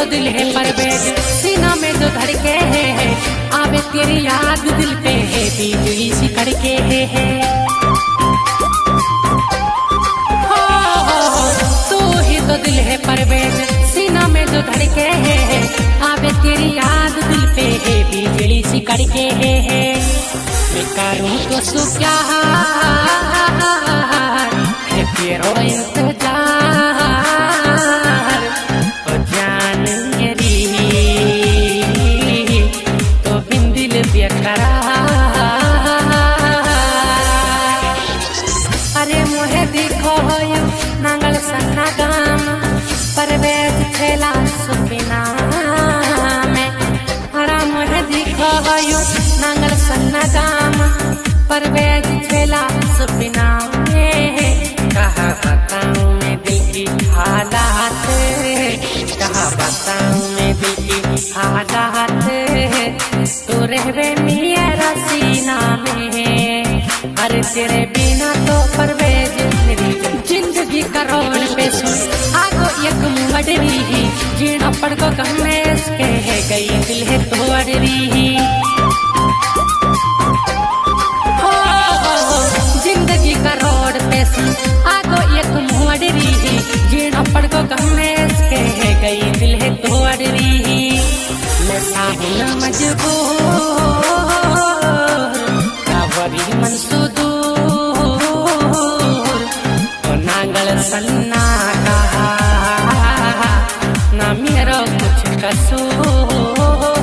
तो दिल है परवेज सीना में जो धड़के है आवे तेरी याद दिल पे है बिजली सी कड़के है तू ही तो दिल है परवेज सीना में जो धड़के है आवे तेरी याद दिल पे है बिजली सी कड़के है मैं करूँ तो सु क्या है तेरो इंतजार ओ जान मेरी तो बिन दिल बेकरार अरे मुहे दिखो नांगल सन्ना गाम परवेज खेला सुपिना में अरे मुहे दिखो नांगल सन्ना गाम परवेज खेला सुपिना में कहा बताऊं मैं दिल की हालात कहा बताऊं मैं दिल की हालात तू रहवे मेरा सीना में अरे तेरे बिना तो परवेज मेरी जिंदगी करोड़ पे सुन आगो एक मुंगड़री जीना पड़ को कम में इसके है गई दिल है तो अड़री जिंदगी करोड़ पे सुन आगो एक मुंगड़री जीना पड़ को कम में इसके है गई दिल है तो अड़री मैं साहुना मजबूर कावरी मनसुदूर नांगल सन्ना कहा ना मेरा कुछ कसूर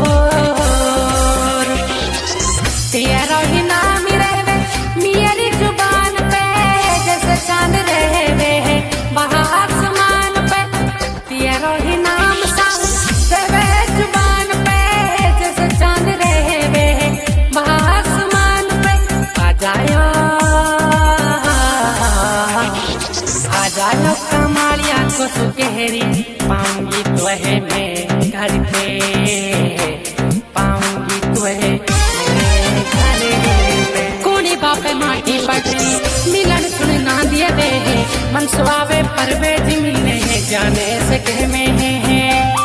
तेरा ही नाम रहवे मेरी जुबान पे जैसे चांद रहवे वहाँ आसमान पे तेरा ही नाम रहवे जुबान पे जैसे चांद रहवे वहाँ आसमान पे आ जाओ कमालिया को सुकेरी पाऊंगी तो है मैं घर पे पाऊंगी तो है कोनी बापे माटी पटरी मिलन सुन ना दिए वे मन सुहावे परवेज मिलने है जाने से कह में है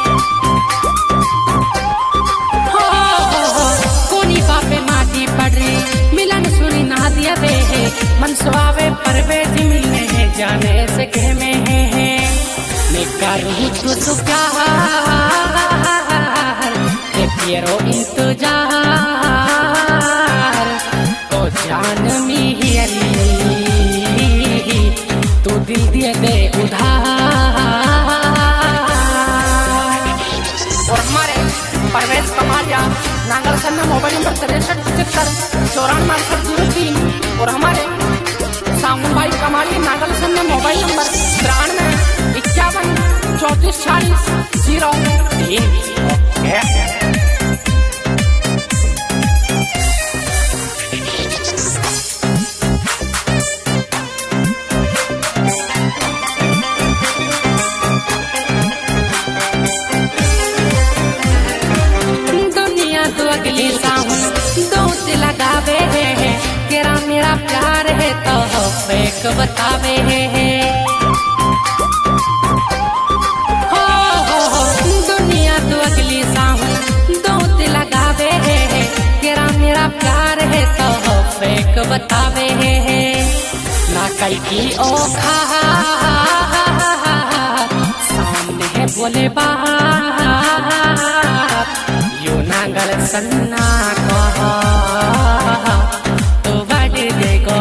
कोनी बापे माटी पटरी मिलन सुन ना दिए वे मन सुहावे परवेज मिलने है जाने से कह में है मैं करूँ तो प्यार तेरो इंतजार ओ जान मेरी तू दिल दिए दे उधार और हमारे परवेज कमालिया नांगल सन्ना मोबाइल नंबर 6375946803 और हमारे सामू भाई कमालिया नांगल सन्ना मोबाइल नंबर 93513440 दुनिया तो अगली सावन दोस्त लगावे है तेरा मेरा प्यार है तो फेक बतावे है दुनिया तो अगली सावन दोस्त लगावे है तेरा मेरा प्यार है तो फेक बतावे है ना कई की ओखा सामने है बोले बाप यो नांगल सन्ना कहा तो बड़ देखो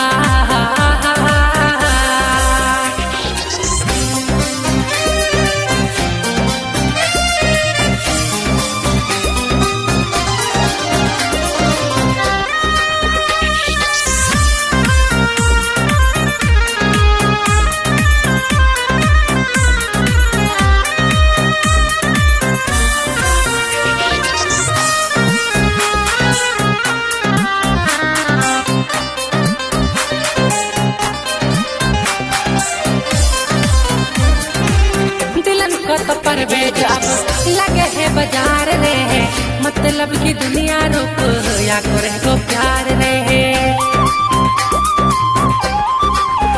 परवेज अब लगे है बाजार रे मतलब की दुनिया रुक या करे को प्यार रे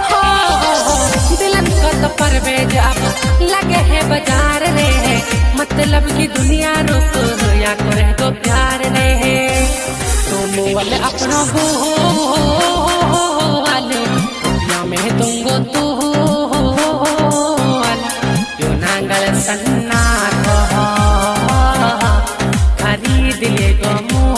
दिलन को तो परवेज अब लगे है बाजार रे बोल या में दूंगो तू यो नांगल सन्ना को खरीद ले गो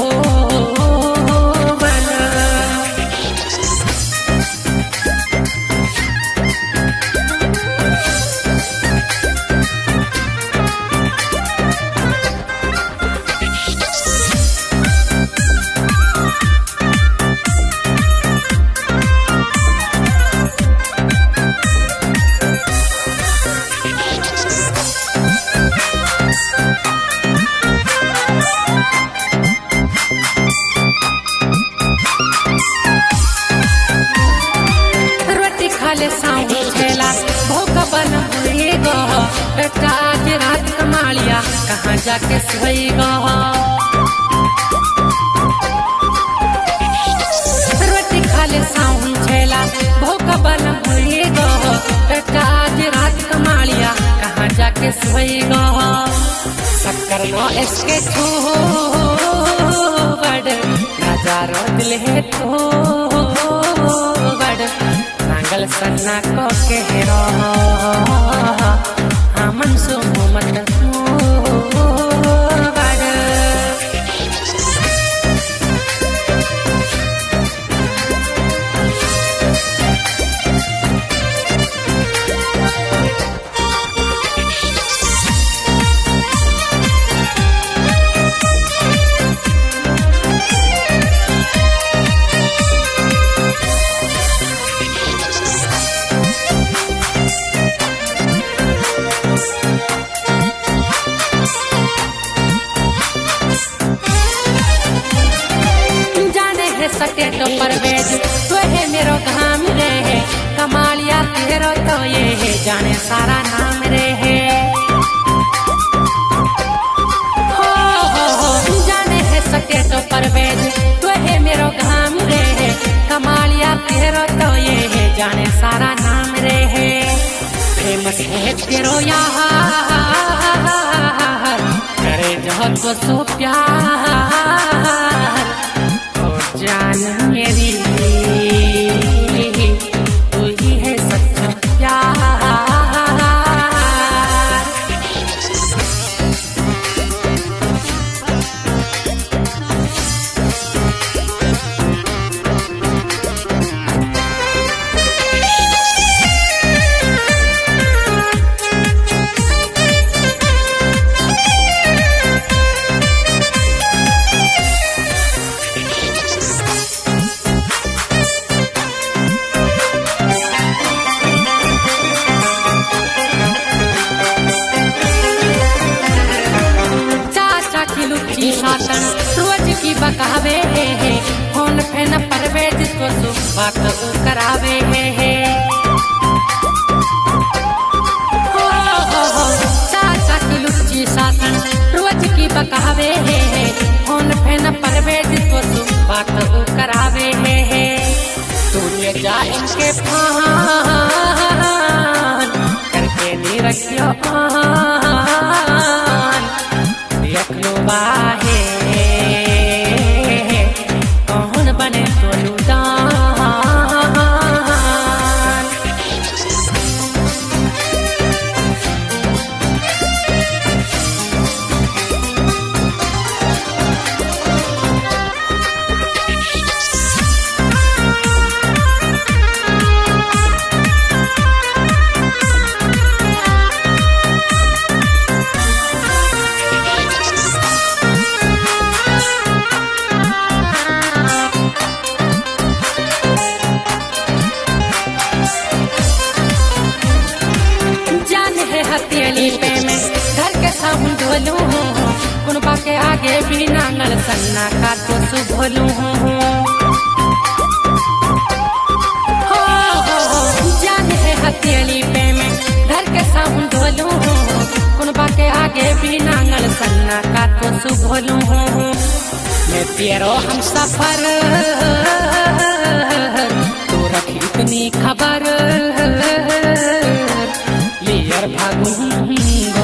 खाले साऊ छेला भोका बन हुई गो आज रात कमालिया कहाँ जाके सोई गो रोटी खाले साऊ छेला भोका बन हुई गो आज रात कमालिया कहाँ जाके सोई गो शक्कर नो इसके छू बड़ नजारो दिल है तो बड़ नांगल सन्ना को कहरो हमन सो मत सटे तो परवेज तो है मेरो घाम रे है कमालिया तेरो तो ये है जाने सारा नाम रे है हो जाने है सटे तो परवेज तो है मेरो घाम रे है कमालिया तेरो तो ये है जाने सारा नाम रे है फेमस है तेरो यार करे जो तो सो प्यार जान मेरी तू ही है सच्चा प्यार सातन रोज की बकावे है फोन पे न परवेज तो सुबह को करावे है चाचा की लुच्ची सातन रोज की बकावे है फोन पे न परवेज तो सुबह को करावे है तू ले जा इनके फान करके नहीं रखियो बाहे कौन बने तो हथेली पे मैं घर के सामने ढोलू कुनबा के आगे भी नांगल सन्ना का तो सुभोलू जान है हथेली पे मैं घर के सामने ढोलू कुनबा के आगे भी नांगल सन्ना का तो सुभोलू मैं तेरो हम सफर तो रखी इतनी खबर भागू